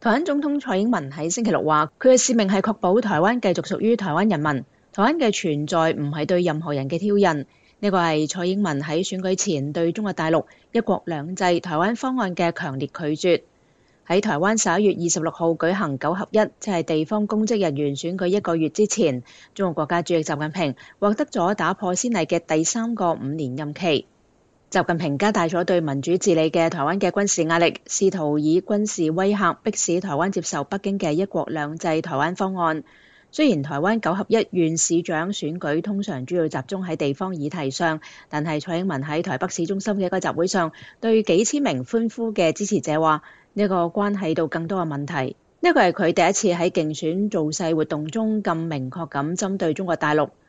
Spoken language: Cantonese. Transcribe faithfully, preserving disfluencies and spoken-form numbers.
台灣總統蔡英文喺星期六話，佢嘅使命係確保台灣繼續屬於台灣人民，台灣嘅存在唔係對任何人嘅挑釁。呢個係蔡英文喺選舉前對中國大陸一國兩制台灣方案嘅強烈拒絕。喺台灣十一月二十六號舉行九合一，即係地方公職人員選舉一個月之前，中國國家主席習近平獲得咗打破先例嘅第三個五年任期。習近平加大咗對民主治理嘅台灣嘅軍事壓力，試圖以軍事威嚇迫使台灣接受北京嘅一國兩制台灣方案。雖然台灣九合一縣市長選舉通常主要集中喺地方議題上，但係蔡英文喺台北市中心嘅一個集會上，對幾千名歡呼嘅支持者話：呢個關係到更多嘅問題。呢個係佢第一次喺競選造勢活動中咁明確咁針對中國大陸。